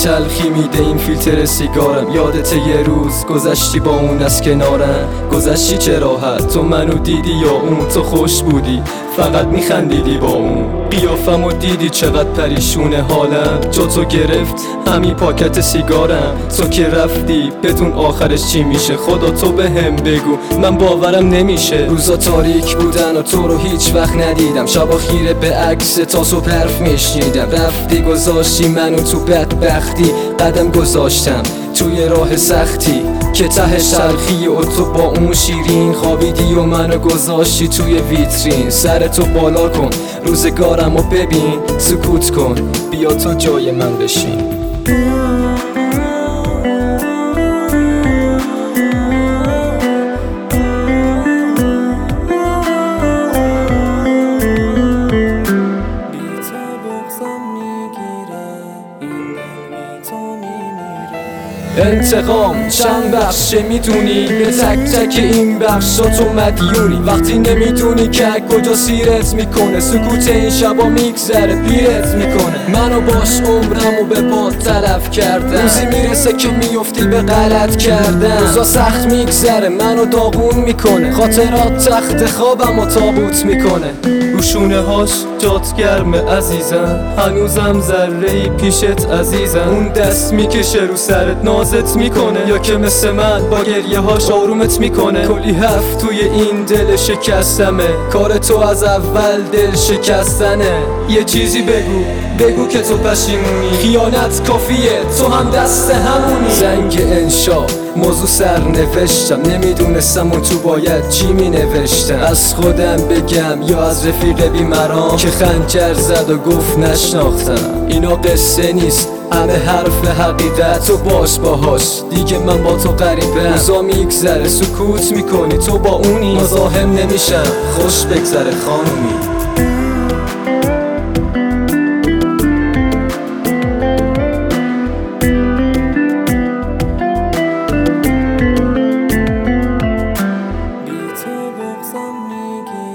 تلخی میده این فیلتر سیگارم. یادت یه روز گذشتی با اون از کنارم، گذشتی چه راحت، تو منو دیدی یا اون؟ تو خوش بودی فقط میخندیدی با اون، قیافمو دیدی چقدر پریشونه حالم، جا تو گرفت همین پاکت سیگارم. تو که رفتی بدون آخرش چی میشه، خدا تو به هم بگو، من باورم نمیشه. روزا تاریک بودن و تو رو هیچ وقت ندیدم، شبا خیره به عکس تا صبح حرف میشنیدم. رفتی گذاشتی منو تو بدبختی، قدم گذاشتم توی راه سختی که تهش تلخی و تو با اون شیرین خوابیدی و منو گذاشتی توی ویترین. سرتو بالا کن روزگارمو ببین، سکوت کن بیا تو جای من بشین. انتقام چند بخشه میدونی، به تک تک این بخشا تو مدیونی. وقتی نمیدونی که کجا سیرت میکنه، سکوت این شبا میگذره پیرت میکنه. منو باش عمرمو به باد تلف کردم، روزی میرسه که میفتی به غلط کردن. روزا سخت میگذره منو داغون میکنه، خاطرات تخت خوابمو تابوت میکنه. روشونه هاش جات گرمه عزیزم، هنوزم ذره‌ای پیشت عزیزم. اون دست میکشه رو سرت نازت میکنه، یا که مثل من با گریه هاش آرومت میکنه. کلی هفت توی این دل شکستمه، کار تو از اول دل شکستنه. یه چیزی بگو که تو پشیمونی، خیانت کافیه تو هم دست همونی. زنگ انشا موضوع سر نوشتم، نمیدونستم اون تو باید چی می نوشتم. از خودم بگم یا از رفیق بیمرام که خنجر زد و گفت نشناختم. اینا قصه نیست همه حرف حقیقت، تو باش باهاش دیگه من با تو غریبم. روزا میگذره سکوت میکنی تو با اونی، مزاحم نمیشم خوش بگذره خانومی. بی تو بغضم میگیره